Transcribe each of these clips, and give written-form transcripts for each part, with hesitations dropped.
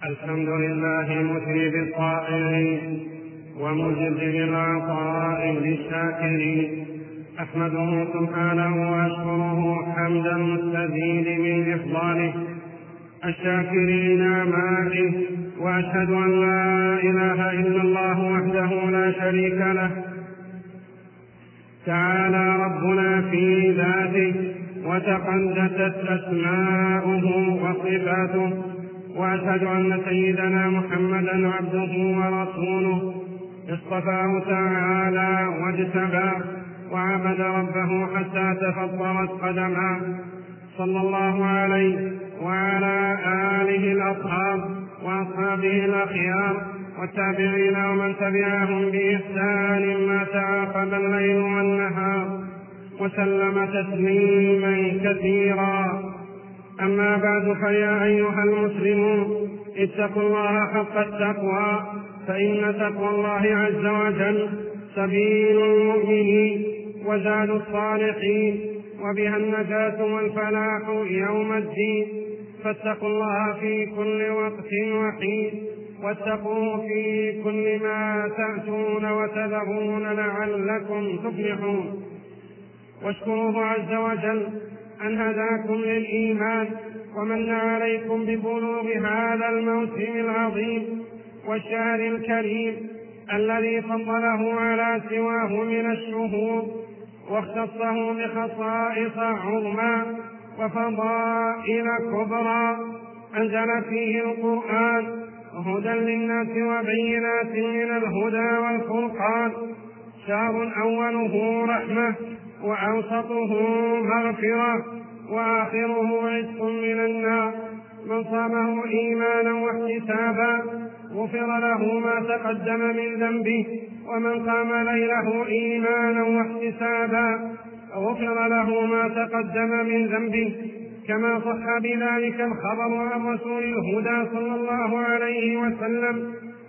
الحمد لله مثني بالطائعين ومجزل العطاء للشاكرين. أحمده سبحانه وأشكره حمد المستزيد من إفضاله الشاكرين نعمائه، وأشهد أن لا إله إلا الله وحده لا شريك له. تعالى ربنا في ذاته وتقدست أسماؤه وصفاته، وأشهد أن سيدنا محمدا عبده ورسوله اصطفاه تعالى واجتباه وعبد ربه حتى تفطرت قدماه، صلى الله عليه وعلى آله الأطهار وأصحابه الأخيار والتابعين ومن تبعهم بإحسان ما تعاقب الليل والنهار، وسلم تسليما كثيرا. أما بعد، فيا أيها المسلمون اتقوا الله حق التقوى، فإن تقوى الله عز وجل سبيل المؤمنين وزاد الصالحين، وبها النجاة والفلاح يوم الدين. فاتقوا الله في كل وقت وحين، واتقوه في كل ما تأتون وتذرون لعلكم تفلحون. واشكروه عز وجل أن هداكم للإيمان ومن عليكم ببلوغ هذا الموسم العظيم والشهر الكريم الذي فضله على سواه من الشهور واختصه بخصائص عظمى وفضائل كبرى. أنزل فيه القرآن هدى للناس وبينات من الهدى والفرقان. شهر أوله رحمة وأوسطه مغفرة وآخره عتق من النار. من صامه إيمانا واحتسابا غفر له ما تقدم من ذنبه، ومن قام ليله إيمانا واحتسابا غفر له ما تقدم من ذنبه، كما صح بذلك الخبر عن رسول الهدى صلى الله عليه وسلم: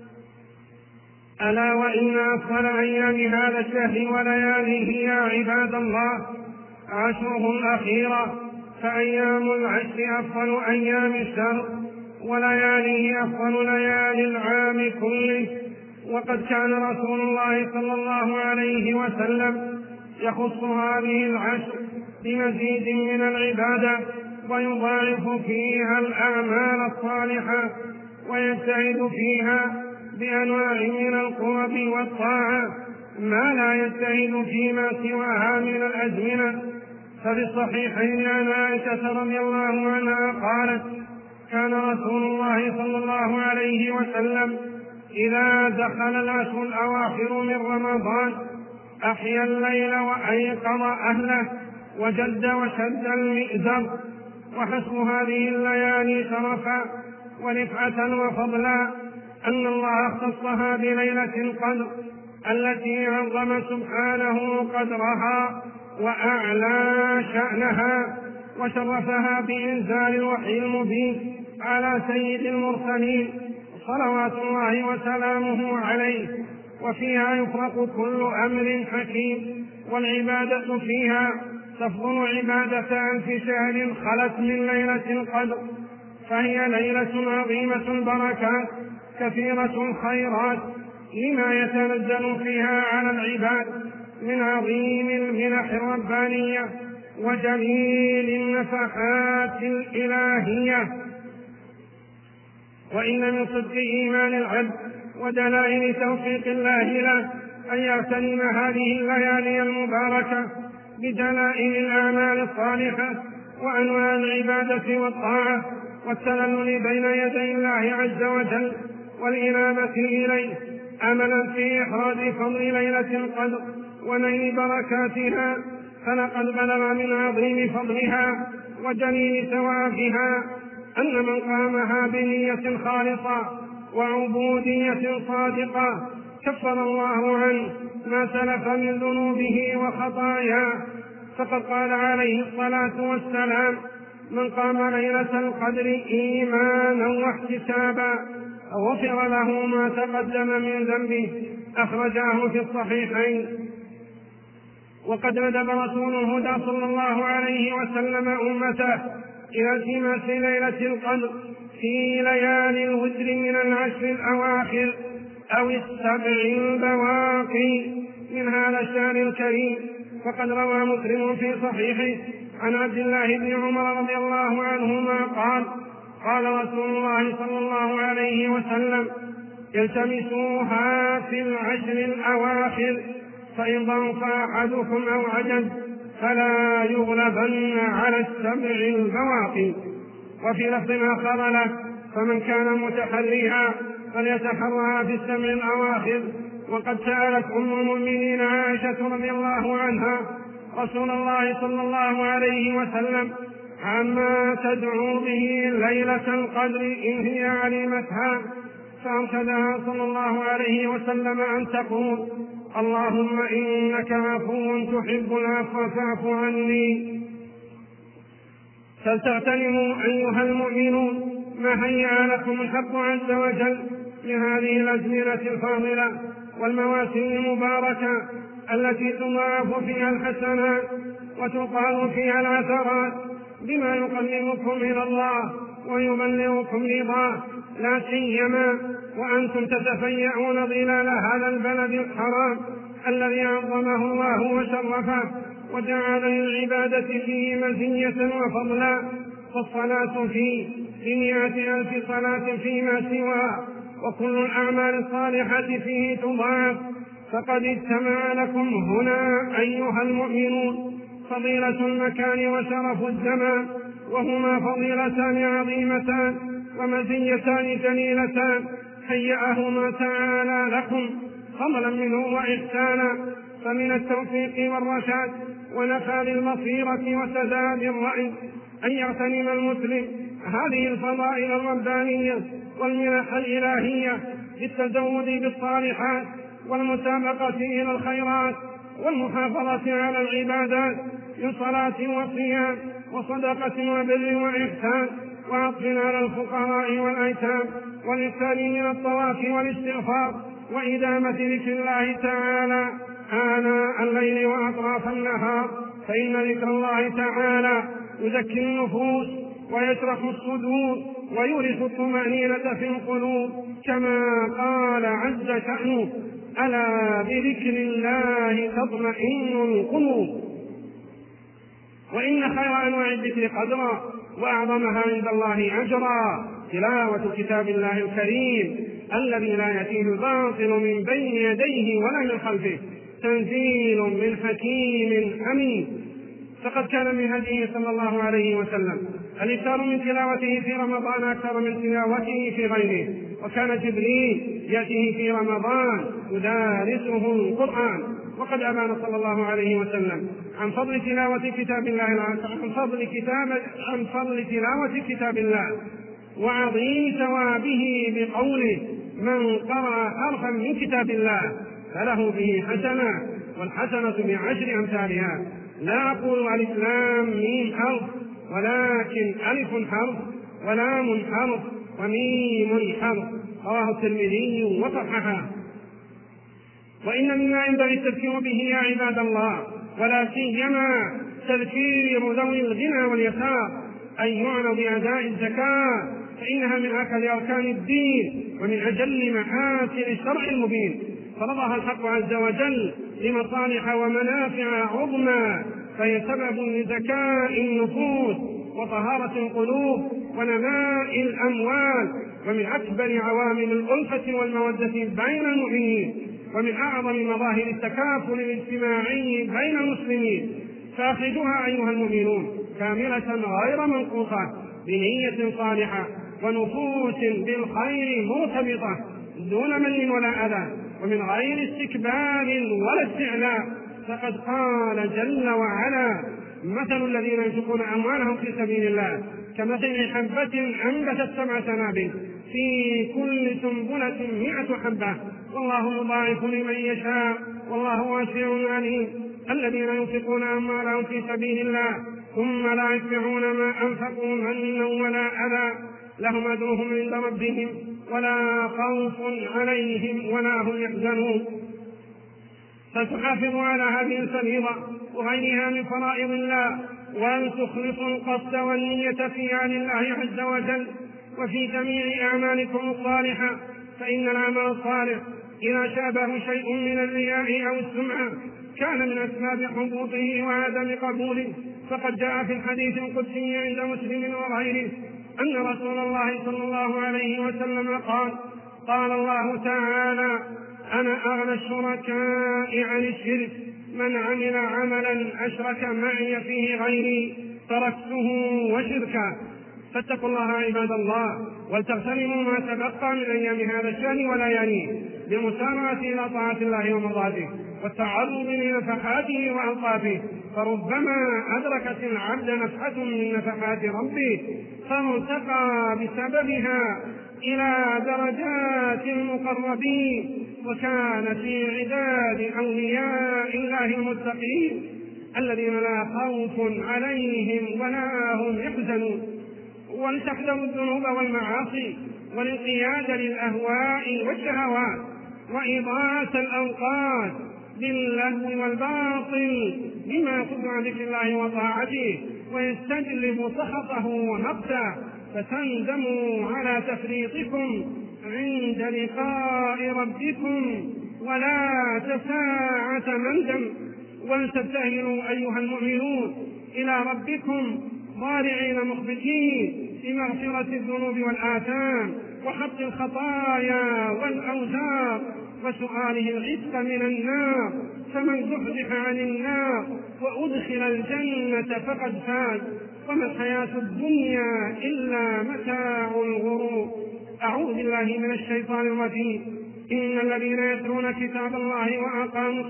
ألا وإن أفضل أيام هذا الشهر ولياليه يا عباد الله عشره الأخيرة، فأيام العشر أفضل أيام الشهر، ولياليه أفضل ليالي العام كله. وقد كان رسول الله صلى الله عليه وسلم يخص هذه العشر بمزيد من العبادة، ويضاعف فيها الأعمال الصالحة، ويجتهد فيها بأنواع من القرب والطاعة ما لا يجتهد فيما سواها من الأزمنة. ففي الصحيحين عن عائشة رضي الله عنها قالت: كان رسول الله صلى الله عليه وسلم إذا دخل العشر الأواخر من رمضان أحيا الليل وأيقظ أهله وجد وشد المئزر. وحسب هذه الليالي شرفا ورفعة وفضلا أن الله اختصها بليلة القدر التي عظم سبحانه قدرها وأعلى شأنها، وشرفها بإنزال الوحي المبين على سيد المرسلين صلوات الله وسلامه عليه. وفيها يفرق كل أمر حكيم، والعبادة فيها تفضل عبادة ألف شهر خلت من ليلة القدر، فهي ليلة عظيمة البركات كثيرة الخيرات، لما يتنزل فيها على العباد من عظيم المنح الربانية وجليل النفحات الإلهية. وإن من صدق إيمان العبد ودلائل توفيق الله له أن يغتنم هذه الليالي المباركة بدلائل الأعمال الصالحة وأنواع العبادة والطاعة والتذلل بين يدي الله عز وجل والإنابة إليه، أملا في إحراز فضل ليلة القدر ونيل بركاتها. فلقد بلغ من عظيم فضلها وجليل ثوابها أن من قامها بنية خالصة وعبودية صادقة كفر الله عنه ما سلف من ذنوبه وخطاياه. فقد قال عليه الصلاة والسلام: من قام ليلة القدر إيمانا واحتسابا غفر له ما تقدم من ذنبه. أخرجاه في الصحيحين. وقد ندب رسول الهدى صلى الله عليه وسلم أمته إلى التماس ليلة القدر في ليالي الوتر من العشر الأواخر أو السبع البواقي من هذا الشهر الكريم. فقد روى مسلم في صحيحه عن عبد الله بن عمر رضي الله عنهما قال: قال رسول الله صلى الله عليه وسلم: التمسوها في العشر الأواخر، فإن ضعف أحدكم أو عجز فلا يغلبن على السبع البواقي. وفي لفظ آخر له: فمن كان متحريها فليتحرها في السبع الأواخر. وقد سألت أم المؤمنين عائشة رضي الله عنها رسول الله صلى الله عليه وسلم عما تدعو به ليلة القدر إن هي علمتها، فأرشدها صلى الله عليه وسلم أن تقول: اللهم إنك عفو تحب العفو فاعف عني. فلتغتنموا أيها المؤمنون ما هيأ لكم الحق عز وجل لهذه الأزمنة الفاضلة والمواسم المباركة التي تضاعف فيها الحسنات وتقال فيها العثرات بما يقربكم إلى الله ويبلغكم رضاه، لا سيما وأنتم تتفيئون ظلال هذا البلد الحرام الذي عظمه الله وشرفه وجعل للعبادة فيه مزية وفضلا. فالصلاة فيه ب100,000 صلاة فيما سواه، وكل الأعمال الصالحة فيه تضاعف. فقد اجتمع لكم هنا أيها المؤمنون فضيلة المكان وشرف الزمان، وهما فضيلتان عظيمتان ومزيتان جليلتان هيأهما تعالى لكم فضلا منه وإحسانا. فمن التوفيق والرشاد ونفاذ البصيرة وسداد الرأي أن يغتنم المسلم هذه الفضائل الربانية والمنح الإلهية بالتزود بالصالحات والمسابقة إلى الخيرات والمحافظة على العبادات من صلاة وصيام وصدقة وبر وإحسان وعطف على الفقراء والأيتام والإكثار من الطواف والاستغفار وإدامة ذكر الله تعالى آناء الليل وأطراف النهار، فإن ذكر الله تعالى يزكي النفوس ويشرح الصدور ويورث الطمأنينة في القلوب، كما قال عز شأنه: ألا بذكر الله تطمئن القلوب. وإن خير أنواع الذكر قدرا وأعظمها عند الله أجرا تلاوة كتاب الله الكريم الذي لا يأتيه الباطل من بين يديه ولا من خلفه، تنزيل من حكيم حميد. فقد كان من هديه صلى الله عليه وسلم الإكثار من تلاوته في رمضان أكثر من تلاوته في غيره، وكان جبريل يأتيه في رمضان يدارسه القرآن. وقد أبان صلى الله عليه وسلم عن فضل تلاوة كتاب الله عن فضل تلاوة كتاب الله وعظيم ثوابه بقوله: من قرأ حرفا من كتاب الله فله به حسنة والحسنة ب10 أمثالها. لا أقول ألف لام ميم حرف، ولكن ألف حرف ولام حرف وميم حرف. رواه الترمذي وصححه. وإن مما ينبغي التذكير به يا عباد الله ولا سيما تذكير ذوي الغنى واليسار أن يعنوا بأداء الزكاة، فإنها من أكد أركان الدين ومن أجل محاسن الشرع المبين، فرضها الحق عز وجل لمصالح ومنافع عظمى، فهي سبب لزكاء النفوس وطهارة القلوب ونماء الأموال، ومن أكبر عوامل الألفة والمودة بين المؤمنين، ومن أعظم مظاهر التكافل الاجتماعي بين المسلمين. فأخرجوها أيها المؤمنون كاملة غير منقوصة بنية صالحة ونفوس بالخير مرتبطة دون من ولا أذى ومن غير استكبار ولا استعلاء. فقد قال جل وعلا: مثل الذين ينفقون أموالهم في سبيل الله كمثل حبة أنبتت 7 سنابل في كل سنبلة 100 حبة والله يضاعف لمن يشاء والله واسع عليم. الذين ينفقون أموالهم في سبيل الله ثم لا يتبعون ما أنفقوا منا ولا أذى لهم أجرهم عند ربهم ولا خوف عليهم ولا هم يحزنون. فتحافظوا على هذه الفريضة وغيرها من فرائض الله، وأن تخلصوا القصد والنية فيها لله عز وجل، وفي جميع أعمالكم الصالحة، فإن العمل الصالح إذا شابه شيء من الرياء أو السمعة كان من أسباب حبوطه وعدم قبوله. فقد جاء في الحديث القدسي عند مسلم وغيره أن رسول الله صلى الله عليه وسلم قال: قال الله تعالى: أنا أغنى الشركاء عن الشرك، من عمل عملا أشرك معي فيه غيري تركته وشركه. فاتقوا الله عباد الله، ولتغتنموا ما تبقى من أيام هذا الشهر ولياليه بالمسارعة إلى طاعة الله ومرضاته والتعرض لنفحاته وألطافه، فربما أدركت العبد نفحة من نفحات ربه فارتقى بسببها إلى درجات المقربين، وكان في عداد أولياء الله المتقين الذين لا خوف عليهم ولا هم يحزنون. ولتحذروا الذنوب والمعاصي والانقياد للأهواء والشهوات وإضاعة الأوقات باللهو والباطل بما يصد عن ذكر الله وطاعته ويستجلب سخطه ومقته، فتندموا على تفريطكم عند لقاء ربكم ولا تساعة مندم. ولتبتهلوا أيها المؤمنون إلى ربكم ضارعين مخبتين بمغفرة الذنوب والآثام وحط الخطايا والأوزار وسؤاله العتق من النار، فمن زحزح عن النار وأدخل الجنة فقد فاز، وما الحياة الدنيا إلا متاع الغرور. أعوذ بالله من الشيطان الرجيم. إن الذين يتلون كتاب الله وأقاموا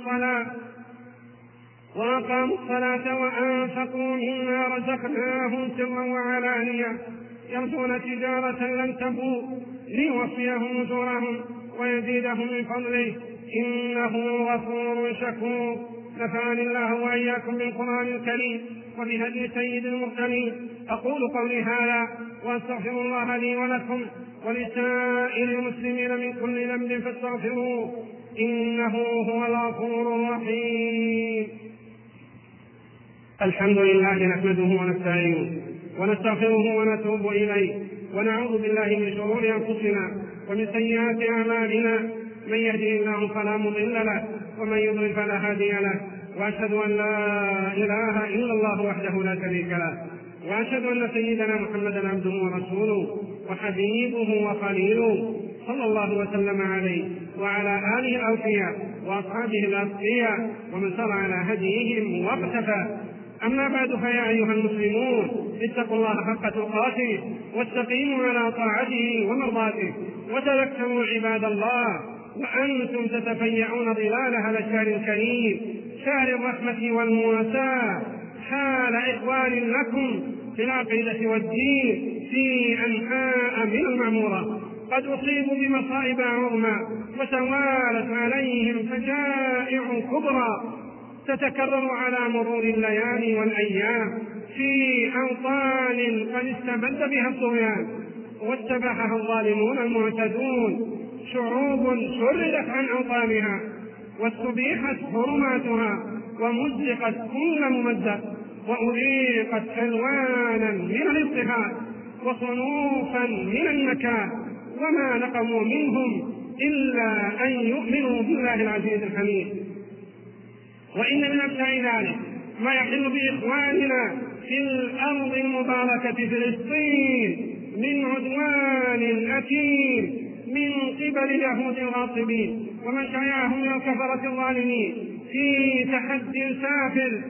الصلاة وأنفقوا مما رزقناهم سرا وعلانية يرجون تجارة لن تبور ليوفيهم أجورهم ويزيدهم من فضله إنه غفور شكور. نفعني الله وإياكم بالقرآن الكريم وبهدي سيد المرسلين. أقول قولي هذا وأستغفر الله لي ولكم ولسائر المسلمين من كل ذنب فاستغفروه إنه هو الغفور الرحيم. الحمد لله نحمده ونستعينه ونستغفره ونتوب إليه ونعوذ بالله من شرور أنفسنا ومن سيئات أعمالنا، من يهده الله فلا مضل له ومن يضلل فلا هادي له، وأشهد أن لا إله إلا الله وحده لا شريك له، وأشهد أن سيدنا محمدا عبده ورسوله وحبيبه وخليله صلى الله وسلم عليه وعلى آله الأوفياء وأصحابه الأتقياء ومن سار على هديهم واقتفى. أما بعد، فيا أيها المسلمون اتقوا الله حق تقاته واستقيموا على طاعته ومرضاته، وتذكروا عباد الله وأنتم تتفيعون ظلال هذا الشهر الكريم شهر الرحمة والمواساة حال إخوان لكم في العقيدة والدين في أنحاء من المعمورة قد أصيبوا بمصائب عظمى وتوالت عليهم فجائع كبرى تتكرر على مرور الليالي والأيام في أوطان قد استبد بها الطغيان واتبعها الظالمون المعتدون، شعوب شردت عن أوطانها واستبيحت حرماتها ومزقت كل ممزق وأذيقت ألوانا من الاضطهاد وصنوفا من النكال، وما نقموا منهم إلا أن يؤمنوا بالله العزيز الحميد. وإن من أمثال ذلك ما يحل بإخواننا في الأرض المباركة فلسطين من عدوان أكيد من قبل اليهود الغاصبين ومن شايعهم من الكفرة الظالمين في تحدي سافر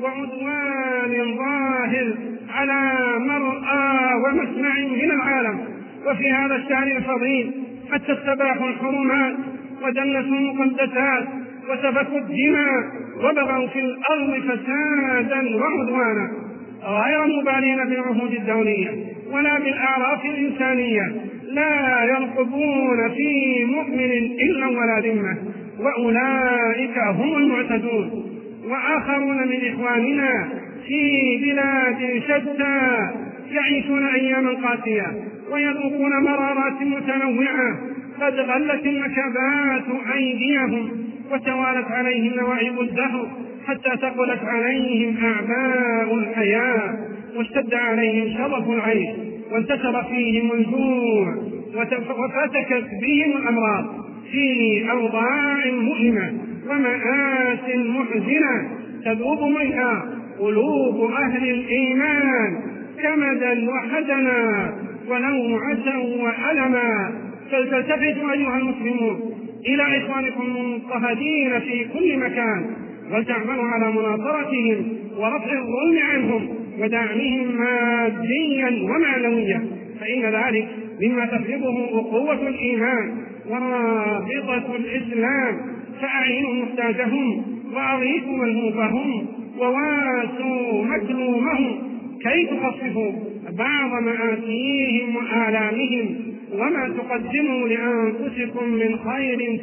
وعدوان ظاهر على مرأى ومسمع من العالم. وفي هذا الشهر الفضيل حتى استباحوا الحرمات ودنسوا المقدسات وسفكوا الدماء وبغوا في الأرض فسادا وعدوانا غير مبالين بالعهود الدولية ولا بالأعراف الإنسانية، لا يرقبون في مؤمن إلا ولا ذمة، وأولئك هم المعتدون. وآخرون من إخواننا في بلاد شتى يعيشون أياما قاسية ويذوقون مرارات متنوعة قد غلت النكبات أيديهم وتوالت عليهم نواعب الدهر حتى ثقلت عليهم أعباء الحياة واشتد عليهم شرف العيش وانتشر فيهم الجوع وفتكت بهم الأمراض في أوضاع مؤلمة ومآت محزنة تذوب منها قلوب أهل الإيمان كمدا وحزنا ونوعة وألما. فلتلتفتوا أيها المسلمون إلى إخوانكم المضطهدين في كل مكان، ولتعملوا على مناصرتهم ورفع الظلم عنهم ودعمهم ماديا ومعنويا، فإن ذلك مما تفرضه أخوة الإيمان ورابطة الإسلام. فأعينوا محتاجهم وأغيثوا ملهوفهم وواسوا مكلومهم كي تخففوا بعض مآسيهم وآلامهم. وما تقدموا لأنفسكم من خير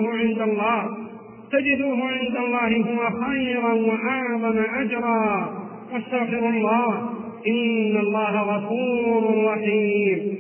تجدوه عند الله هو خيرا وأعظم أجرا، واستغفروا الله إن الله غفور رحيم.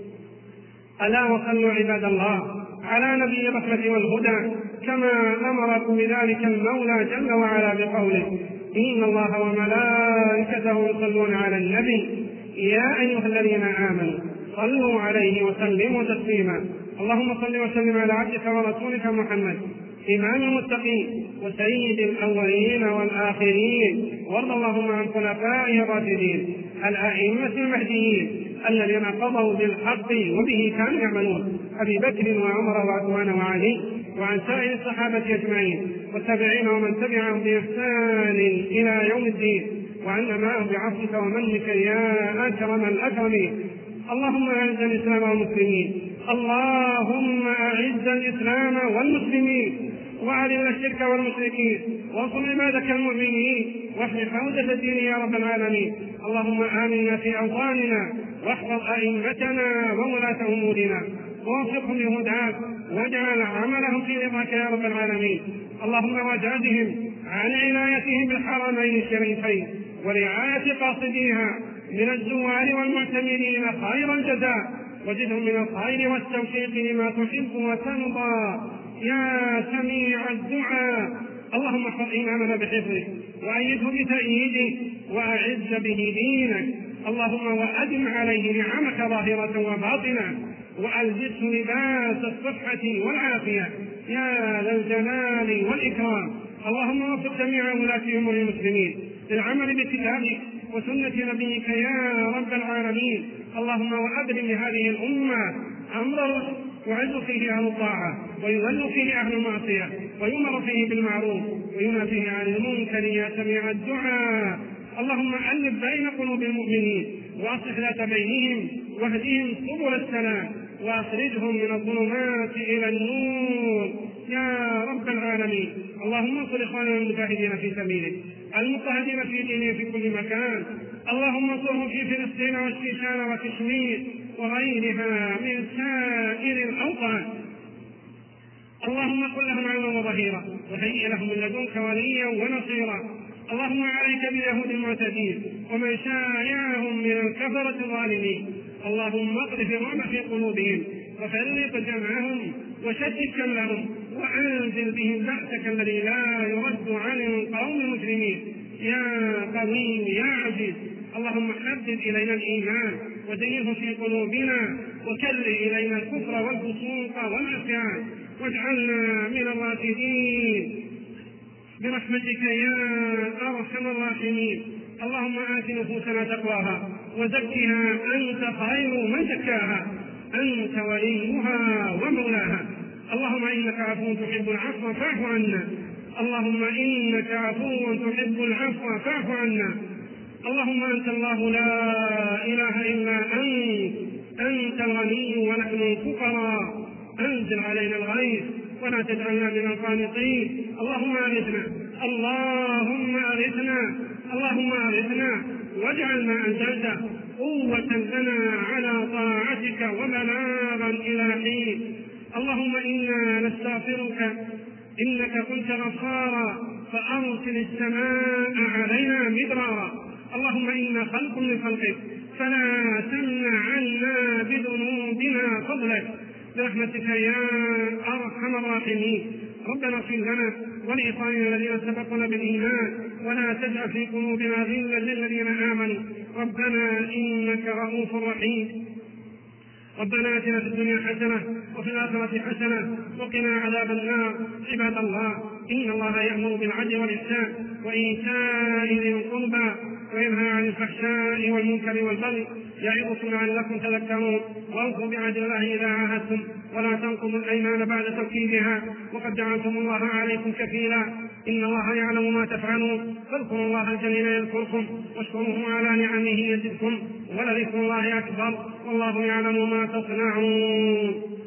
ألا وصلوا عباد الله على نبي الرحمة والهدى كما أمركم بذلك المولى جل وعلا بقوله: إن الله وملائكته يصلون على النبي يا أيها الذين آمنوا صلوا عليه وسلموا تسليما. اللهم صل وسلم على عبدك ورسولك محمد إمام المتقين وسيد الأولين والآخرين، وارض اللهم عن خلفائه الراشدين الأئمة المهديين الذين قضوا بالحق وبه كانوا يعملون، أبي بكر وعمر وعثمان وعلي، وعن سائر الصحابة أجمعين والتابعين ومن تبعهم بإحسان إلى يوم الدين، وعنا معهم بعفوك ومنك يا أكرم الأكرمين. اللهم أعز الإسلام والمسلمين، اللهم أعز الإسلام والمسلمين وأذل الشرك والمشركين، وانصر عبادك المؤمنين واحمي حوزة الدين يا رب العالمين. اللهم آمنا في أوطاننا واحفظ أئمتنا وولاة أمورنا ووفقهم لهداك واجعل عملهم في رضاك يا رب العالمين. اللهم وجادهم عن عنايتهم بالحرمين الشريفين ورعاية قاصديها من الزوار والمعتمرين خير الجزاء، وزدهم من الخير والتوفيق لما تحب وترضى يا سميع الدعاء. اللهم احفظ إمامنا بحفظه وأيده بتأييده وأعز به دينك. اللهم وأدم عليه نعمك ظاهرة وباطنة وألبسه لباس الصحة والعافية يا ذا الجلال والإكرام. اللهم وفق جميع ولاة أمور المسلمين للعمل بكتابك وسنة نبيك يا رب العالمين. اللهم وأبرم لهذه الأمة أمر رشد يعز فيه أهل الطاعة ويذل فيه أهل المعصية ويؤمر فيه بالمعروف وينهى فيه عن المنكر يا سميع الدعاء. اللهم ألف بين قلوب المؤمنين وأصلح ذات بينهم واهدهم سبل السلام وأخرجهم من الظلمات إلى النور يا رب العالمين. اللهم انصر إخواننا المجاهدين في سبيلك المضطهدين في دينه في كل مكان. اللهم انصرهم في فلسطين والشيشان وكشمير وغيرها من سائر الأوطان. اللهم كن لهم عونا وظهيرا وهيئ لهم من لدنك وليا ونصيرا. اللهم عليك باليهود المعتدين ومن شايعهم من الكفرة الظالمين. اللهم اقذف الرعب في قلوبهم وفرق جمعهم وشتت شملهم وأنزل بهم بأسك الذي لا يرد عن القوم المجرمين يا قوي يا عزيز. اللهم حبب إلينا الإيمان وزينه في قلوبنا وكره إلينا الكفر والفسوق والعصيان واجعلنا من الراشدين برحمتك يا أرحم الراحمين. اللهم آت نفوسنا تقواها وزكها أنت خير من زكاها أنت وليها ومولاها. اللهم إنك عفو تحب العفو فاعف عنا. اللهم إنك عفو تحب العفو فاعف عنا. اللهم أنت الله لا إله إلا أنت الغني ونحن الفقراء. أنزل علينا الغيث ولا تجعلنا من القانطين. اللهم أغثنا اللهم أغثنا واجعل ما أنزلت قوة لنا على طاعتك وبلاغا إلى حين. اللهم إنا نستغفرك إنك كنت غفارا فأرسل السماء علينا مدرارا. اللهم إنا خلق من خلقك فلا تمنع عنا بذنوبنا فضلك برحمتك يا أرحم الراحمين. ربنا اغفر لنا ولإخواننا الذين سبقونا بالإيمان ولا تجعل في قلوبنا غلا للذين آمنوا ربنا إنك رؤوف رحيم. ربنا آتنا في الدنيا حسنة وفي الآخرة حسنة وقنا عذاب النار. عباد الله، إن الله يأمر بالعدل والإحسان وإيتاء ذي القربى وينهى عن الفحشاء والمنكر والبغي يعظكم لعلكم تذكرون. واوفوا بعهد الله إذا عاهدتم ولا تنقضوا الأيمان بعد توكيدها وقد جعلتم الله عليكم كفيلا. إن الله يعلم ما تفعلون فاذكروا الله الجليل يذكركم واشكروه على نعمه يزدكم ولذكر الله أكبر والله يعلم ما تصنعون.